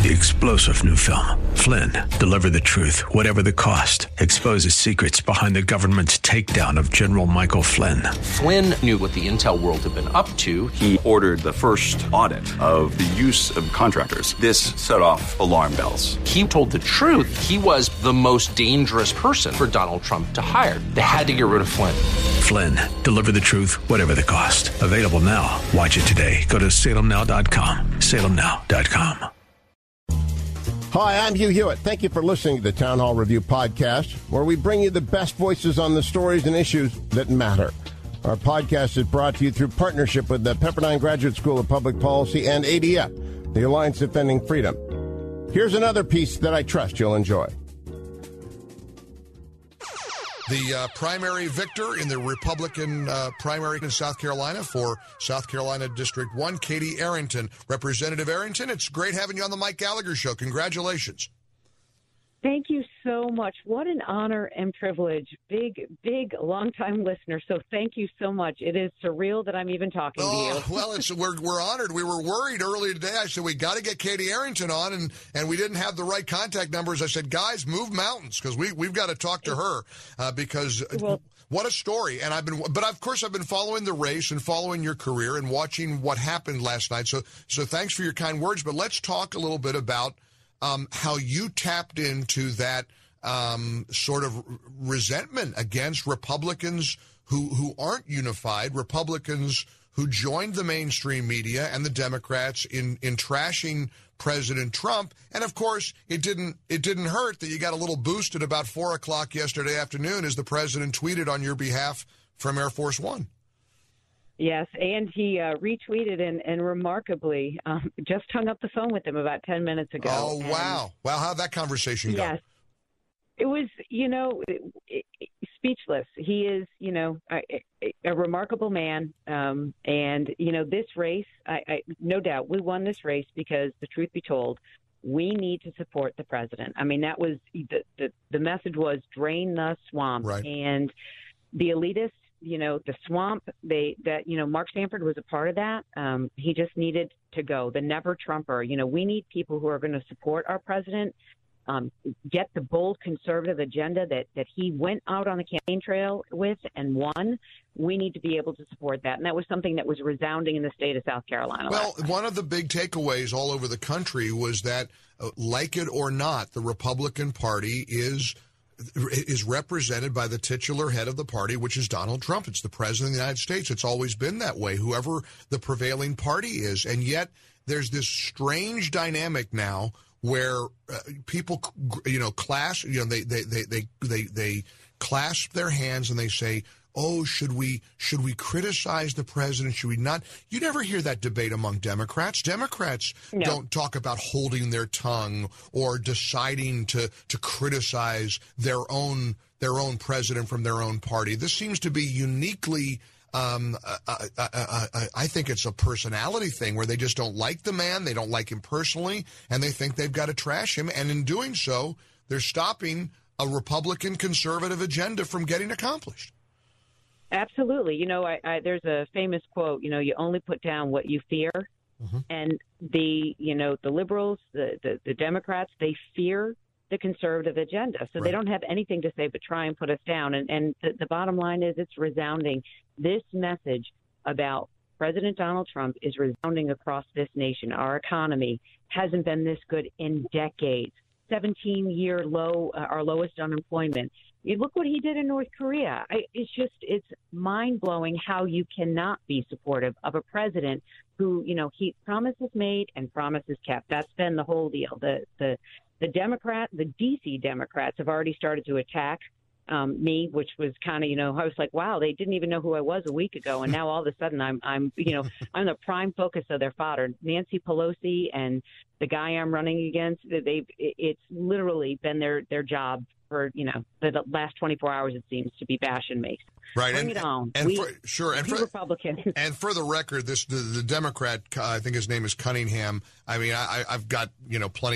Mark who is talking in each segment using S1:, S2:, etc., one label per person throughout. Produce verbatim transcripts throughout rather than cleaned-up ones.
S1: The explosive new film, Flynn, deliver the truth, whatever the cost, exposes secrets behind the government's takedown of General Michael Flynn.
S2: Flynn knew what the intel world had been up to.
S3: He ordered the first audit of the use of contractors. This set off alarm bells.
S2: He told the truth. He was the most dangerous person for Donald Trump to hire. They had to get rid of Flynn.
S1: Flynn, deliver the truth, whatever the cost. Available now. Watch it today. Go to salem now dot com. salem now dot com.
S4: Hi, I'm Hugh Hewitt. Thank you for listening to the Town Hall Review podcast, where we bring you the best voices on the stories and issues that matter. Our podcast is brought to you through partnership with the Pepperdine Graduate School of Public Policy and A D F, the Alliance Defending Freedom. Here's another piece that I trust you'll enjoy.
S5: The uh, primary victor in the Republican uh, primary in South Carolina for South Carolina District one, Katie Arrington. Representative Arrington, it's great having you on the Mike Gallagher Show. Congratulations.
S6: Thank you so much. What an honor and privilege. Big, big, long-time listener. So thank you so much. It is surreal that I'm even talking
S5: oh,
S6: to you.
S5: Well, it's, we're, we're honored. We were worried earlier today. I said, we got to get Katie Arrington on, and, and we didn't have the right contact numbers. I said, guys, move mountains, because we, we've got to talk to her, uh, because well, what a story. And I've been, but of course, I've been following the race and following your career and watching what happened last night. So, so thanks for your kind words. But let's talk a little bit about Um, how you tapped into that um, sort of resentment against Republicans who, who aren't unified, Republicans who joined the mainstream media and the Democrats in, in trashing President Trump. And, of course, it didn't it didn't hurt that you got a little boost at about four o'clock yesterday afternoon as the president tweeted on your behalf from Air Force One.
S6: Yes, and he uh, retweeted and, and remarkably um, just hung up the phone with him about ten minutes ago.
S5: Oh,
S6: and
S5: wow. Wow, how'd that conversation go?
S6: Yes. It was, you know, it, it, speechless. He is, you know, a, a remarkable man. Um, and, you know, this race, I, I, no doubt, we won this race because, the truth be told, we need to support the president. I mean, that was the, the, the message was drain the swamp.
S5: Right.
S6: And the elitists, you know, the swamp, they that, you know, Mark Sanford was a part of that. Um, he just needed to go. The never Trumper. You know, we need people who are going to support our president, um, get the bold conservative agenda that, that he went out on the campaign trail with and won. We need to be able to support that. And that was something that was resounding in the state of South Carolina.
S5: Well, one of the big takeaways all over the country was that, uh, like it or not, the Republican Party is is represented by the titular head of the party, which is Donald Trump. It's the president of the United States. It's always been that way, whoever the prevailing party is. And yet there's this strange dynamic now where uh, people, you know, clash, you know, they, they, they, they, they, they clasp their hands and they say, oh, should we should we criticize the president? Should we not? You never hear that debate among Democrats. Democrats no. don't talk about holding their tongue or deciding to to criticize their own their own president from their own party. This seems to be uniquely, um, uh, uh, uh, uh, I think it's a personality thing where they just don't like the man, they don't like him personally, and they think they've got to trash him. And in doing so, they're stopping a Republican conservative agenda from getting accomplished.
S6: Absolutely. You know, I, I, there's a famous quote, you know, you only put down what you fear. Mm-hmm. And the, you know, the liberals, the, the, the Democrats, they fear the conservative agenda. So right. They don't have anything to say but try and put us down. And, and the, the bottom line is it's resounding. This message about President Donald Trump is resounding across this nation. Our economy hasn't been this good in decades. seventeen-year low, uh, our lowest unemployment. You look what he did in North Korea. I, it's just, it's mind-blowing how you cannot be supportive of a president who, you know, he promises made and promises kept. That's been the whole deal. The the the Democrat, the D C Democrats have already started to attack um, me, which was kind of, you know, I was like, wow, they didn't even know who I was a week ago, and now all of a sudden I'm, I'm, you know, I'm the prime focus of their fodder. Nancy Pelosi and the guy I'm running against, they've, it's literally been their their job for, you know, the last twenty-four hours, it seems, to be bashing me.
S5: Right.
S6: Bring
S5: and,
S6: it on.
S5: And
S6: we,
S5: for, sure. And for,
S6: Republicans.
S5: And for the record, this the, the Democrat, uh, I think his name is Cunningham. I mean, I, I've got, you know, plenty of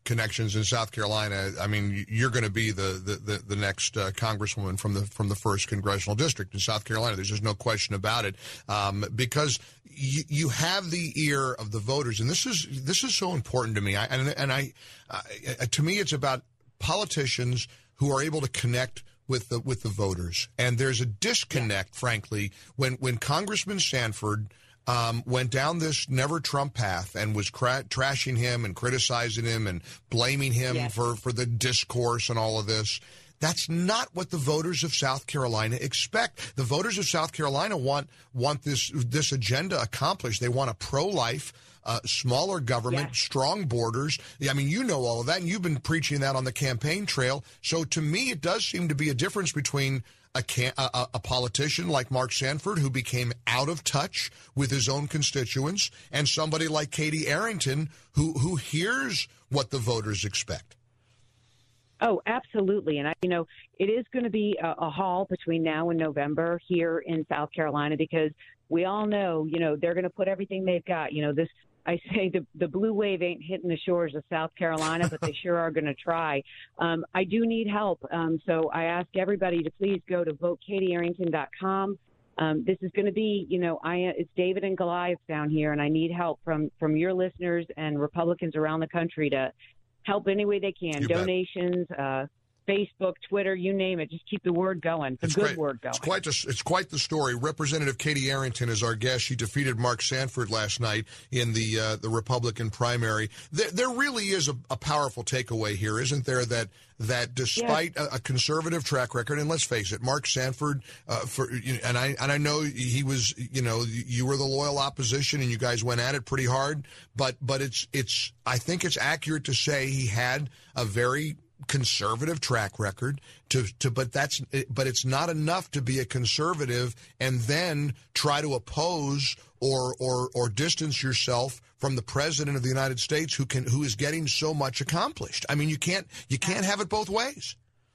S5: connections in South Carolina, I mean, you're going to be the the, the, the next uh, congresswoman from the from the first congressional district in South Carolina. There's just no question about it, um, because you, you have the ear of the voters, and this is this is so important to me. I, and and I, uh, to me, it's about politicians who are able to connect with the with the voters. And there's a disconnect, frankly, when when Congressman Sanford um, went down this never Trump path and was cra- trashing him and criticizing him and blaming him
S6: yes.
S5: for, for the discourse and all of this. That's not what the voters of South Carolina expect. The voters of South Carolina want want this this agenda accomplished. They want a pro-life, uh, smaller government,
S6: yes.
S5: strong borders. I mean, you know all of that, and you've been preaching that on the campaign trail. So to me, it does seem to be a difference between a, can, a, a politician like Mark Sanford, who became out of touch with his own constituents, and somebody like Katie Arrington, who who hears what the voters expect.
S6: Oh, absolutely. And, I, you know, it is going to be a, a haul between now and November here in South Carolina, because we all know, you know, they're going to put everything they've got. You know, this, I say the, the blue wave ain't hitting the shores of South Carolina, but they sure are going to try. Um, I do need help. Um, so I ask everybody to please go to vote katie arrington dot com. Um, this is going to be, you know, I, it's David and Goliath down here, and I need help from, from your listeners and Republicans around the country to help any way they can.
S5: You
S6: Donations, uh, Facebook, Twitter, you name it. Just keep the word going, the
S5: it's
S6: good
S5: great.
S6: word going.
S5: It's quite, the, it's quite the story. Representative Katie Arrington is our guest. She defeated Mark Sanford last night in the uh, the Republican primary. There, there really is a, a powerful takeaway here, isn't there, that that despite yes. a, a conservative track record, and let's face it, Mark Sanford, uh, for and I and I know he was, you know, you were the loyal opposition, and you guys went at it pretty hard. But but it's it's I think it's accurate to say he had a very conservative track record to, to but that's but it's not enough to be a conservative and then try to oppose or or or distance yourself from the president of the United States, who can who is getting so much accomplished. I mean, you can't you can't have it both ways.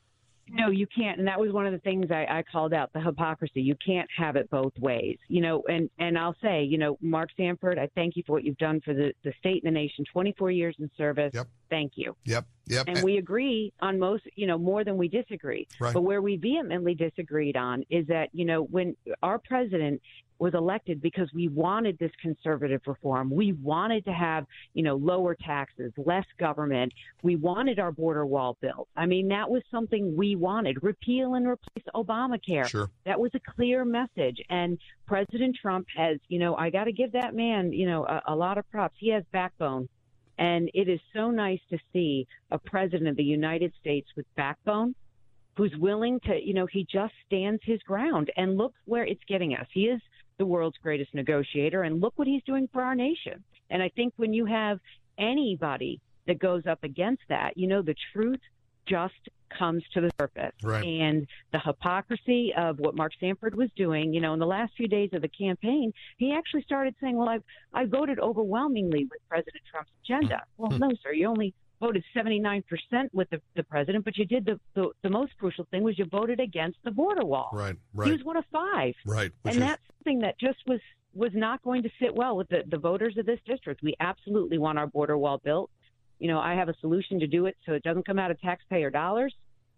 S6: No, you can't. And that was one of the things I, I called out, the hypocrisy. You can't have it both ways. You know, and, and I'll say, you know, Mark Sanford, I thank you for what you've done for the, the state and the nation, twenty-four years in service.
S5: Yep.
S6: Thank you.
S5: Yep. Yep.
S6: And we agree on most, you know, more than we disagree.
S5: Right.
S6: But where we vehemently disagreed on is that, you know, when our president was elected because we wanted this conservative reform. We wanted to have, you know, lower taxes, less government. We wanted our border wall built. I mean, that was something we wanted. Repeal and replace Obamacare.
S5: Sure.
S6: That was a clear message. And President Trump has, you know, I got to give that man, you know, a, a lot of props. He has backbone. And it is so nice to see a president of the United States with backbone, who's willing to, you know, he just stands his ground. And look where it's getting us. He is the world's greatest negotiator, and look what he's doing for our nation. And I think when you have anybody that goes up against that, you know, the truth just comes to the surface.
S5: Right.
S6: And the hypocrisy of what Mark Sanford was doing, you know, in the last few days of the campaign, he actually started saying, well, I've, I voted overwhelmingly with President Trump's agenda. Well, no, sir, you only voted seventy-nine percent with the, the president, but you did the, the the most crucial thing was you voted against the border wall.
S5: Right, right.
S6: He was one of five.
S5: Right.
S6: And
S5: is...
S6: that's something that just was, was not going to sit well with the, the voters of this district. We absolutely want our border wall built. You know, I have a solution to do it so it doesn't come out of taxpayer dollars.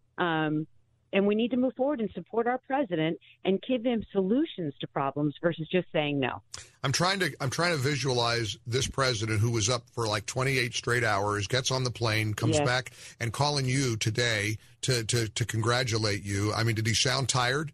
S6: Um, and we need to move forward and support our president and give him solutions to problems versus just saying no.
S5: I'm trying to I'm trying to visualize this president who was up for like twenty-eight straight hours, gets on the plane, comes
S6: yes.
S5: back, and calling you today to, to, to congratulate you. I mean, did he sound tired?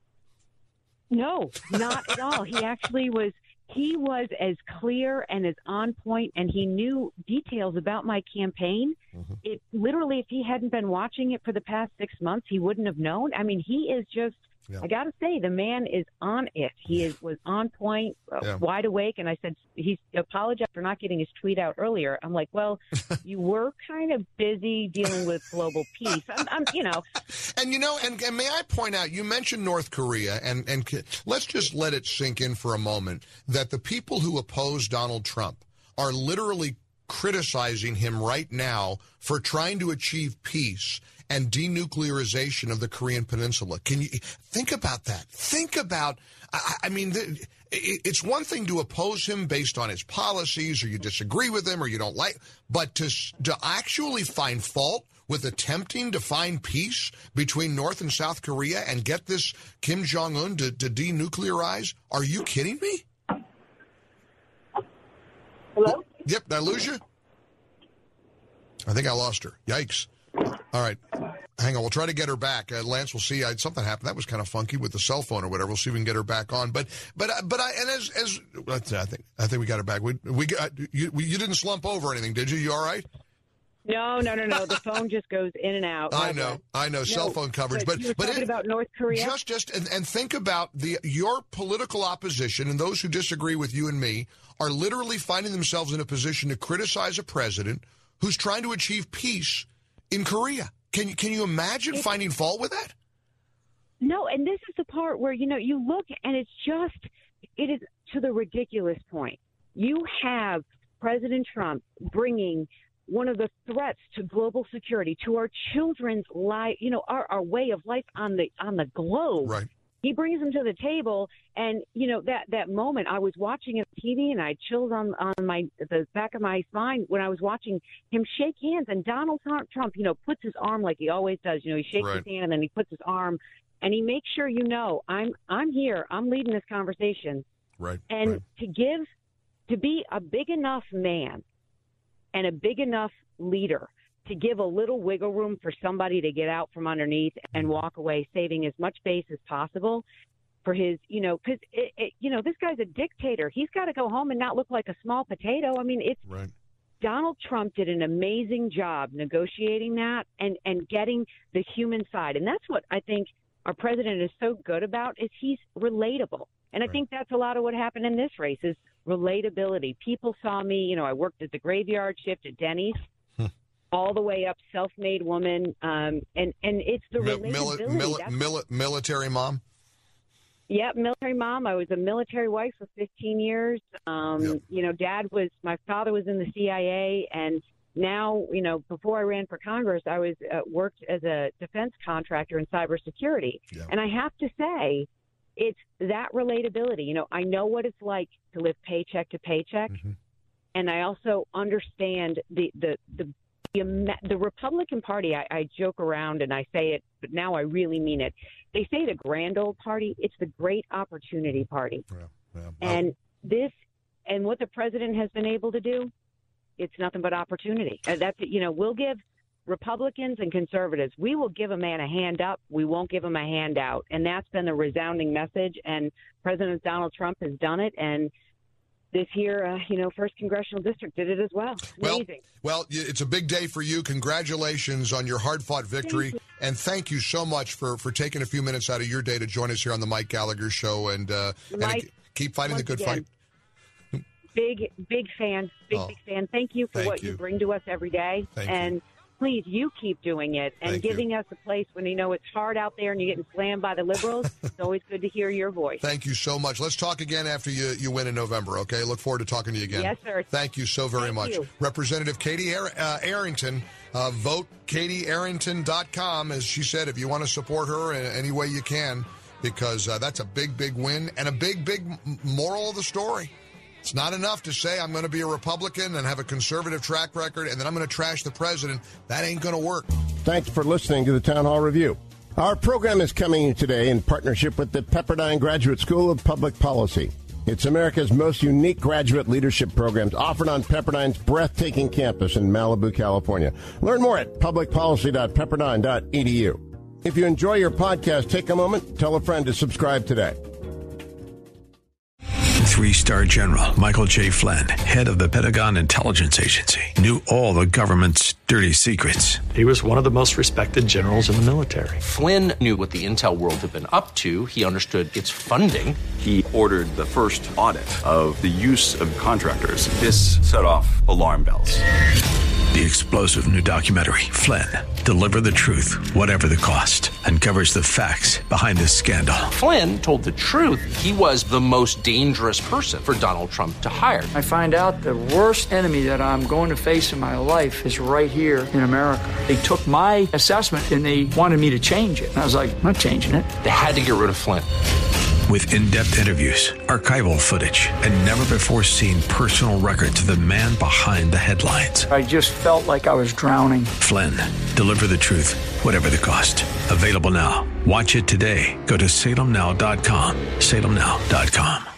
S6: No, not at all. He actually was. He was as clear and as on point, and he knew details about my campaign. Mm-hmm. It literally, if he hadn't been watching it for the past six months, he wouldn't have known. I mean, he is just, yeah. I got to say, the man is on it. He is, was on point, uh, yeah. wide awake. And I said, he apologized for not getting his tweet out earlier. I'm like, well, you were kind of busy dealing with global peace. I'm, I'm you know.
S5: And, you know, and, and may I point out, you mentioned North Korea, and, and let's just let it sink in for a moment that the people who oppose Donald Trump are literally criticizing him right now for trying to achieve peace and denuclearization of the Korean Peninsula. Can you think about that? Think about, I, I mean, the, it, it's one thing to oppose him based on his policies, or you disagree with him, or you don't like, but to to actually find fault with attempting to find peace between North and South Korea and get this Kim Jong-un to, to denuclearize? Are you kidding me?
S7: Hello?
S5: Yep, did I lose you? I think I lost her. Yikes. All right. Hang on. We'll try to get her back. Uh, Lance, we'll see. I, something happened. That was kind of funky with the cell phone or whatever. We'll see if we can get her back on. But, but, uh, but I, and as, as, I think, I think we got her back. We, we got, you, we, you didn't slump over or anything, did you? You all right?
S6: No, no, no, no. The phone just goes in and out.
S5: I know, I know, no, cell phone coverage, but
S6: but, you were
S5: but
S6: talking
S5: it,
S6: about North Korea.
S5: Just, just, and, and think about the your political opposition and those who disagree with you and me are literally finding themselves in a position to criticize a president who's trying to achieve peace in Korea. Can you can you imagine it's, finding fault with that?
S6: No, and this is the part where you know you look and it's just it is to the ridiculous point. You have President Trump bringing one of the threats to global security, to our children's life, you know, our, our way of life on the on the globe.
S5: Right.
S6: He brings them to the table, and you know that that moment. I was watching it on T V, and I chilled on on my the back of my spine when I was watching him shake hands. And Donald Trump, you know, puts his arm like he always does. You know, he shakes
S5: right.
S6: his hand, and then he puts his arm, and he makes sure you know I'm I'm here. I'm leading this conversation.
S5: Right.
S6: And
S5: right.
S6: to give, to be a big enough man and a big enough leader to give a little wiggle room for somebody to get out from underneath and walk away, saving as much base as possible for his, you know, because, you know, this guy's a dictator. He's got to go home and not look like a small potato. I mean, it's
S5: right.
S6: Donald Trump did an amazing job negotiating that and, and getting the human side. And that's what I think our president is so good about is he's relatable. And I right. think that's a lot of what happened in this race is relatability. People saw me, you know, I worked at the graveyard shift at Denny's, hmm. all the way up, self-made woman, um, and, and it's the Mil- relatability.
S5: Mil- mil- military mom?
S6: Yep, military mom. I was a military wife for fifteen years. Um, yep. You know, dad was, my father was in the C I A, and now, you know, before I ran for Congress, I was uh, worked as a defense contractor in cybersecurity. Yep. And I have to say, it's that relatability. You know, I know what it's like to live paycheck to paycheck, mm-hmm. and I also understand the the the the, the Republican Party. I, I joke around and I say it, but now I really mean it. They say the grand old party. It's the great opportunity party, yeah, yeah. and oh. this and what the president has been able to do, it's nothing but opportunity. And that's you know we'll give Republicans and conservatives, we will give a man a hand up. We won't give him a handout. And that's been the resounding message. And President Donald Trump has done it. And this year, uh, you know, first Congressional District did it as well. Amazing.
S5: Well, well, it's a big day for you. Congratulations on your hard-fought victory. Thank and thank you so much for, for taking a few minutes out of your day to join us here on the Mike Gallagher Show. And, uh,
S6: Mike,
S5: and keep fighting the good
S6: again,
S5: fight.
S6: Big, big fan. Big,
S5: oh,
S6: big fan. Thank you for what you. you bring to us every day.
S5: Thank
S6: and
S5: you.
S6: Please, you keep doing it and
S5: Thank
S6: giving
S5: you.
S6: us a place when you know it's hard out there and you're getting slammed by the liberals. It's always good to hear your voice.
S5: Thank you so much. Let's talk again after you, you win in November, okay? Look forward to talking to you again.
S6: Yes, sir.
S5: Thank you so very
S6: Thank
S5: much.
S6: You.
S5: Representative Katie er- uh, Arrington, uh, vote katie arrington dot com. As she said, if you want to support her in any way you can, because uh, that's a big, big win and a big, big moral of the story. It's not enough to say I'm going to be a Republican and have a conservative track record and then I'm going to trash the president. That ain't going to work.
S4: Thanks for listening to the Town Hall Review. Our program is coming today in partnership with the Pepperdine Graduate School of Public Policy. It's America's most unique graduate leadership programs offered on Pepperdine's breathtaking campus in Malibu, California. Learn more at public policy dot pepperdine dot e d u. If you enjoy your podcast, take a moment, tell a friend to subscribe today.
S1: Three-star general Michael J. Flynn, head of the Pentagon Intelligence Agency, knew all the government's dirty secrets.
S8: He was one of the most respected generals in the military.
S2: Flynn knew what the intel world had been up to. He understood its funding.
S3: He ordered the first audit of the use of contractors. This set off alarm bells.
S1: The explosive new documentary, Flynn, Deliver the Truth, Whatever the Cost, uncovers the facts behind this scandal.
S2: Flynn told the truth. He was the most dangerous person for Donald Trump to hire.
S7: I find out the worst enemy that I'm going to face in my life is right here in America. They took my assessment and they wanted me to change it. And I was like, I'm not changing it.
S2: They had to get rid of Flynn.
S1: With in-depth interviews, archival footage, and never-before-seen personal records of the man behind the headlines.
S7: I just felt like I was drowning.
S1: Flynn, Deliver the Truth, Whatever the Cost. Available now. Watch it today. Go to salem now dot com. salem now dot com.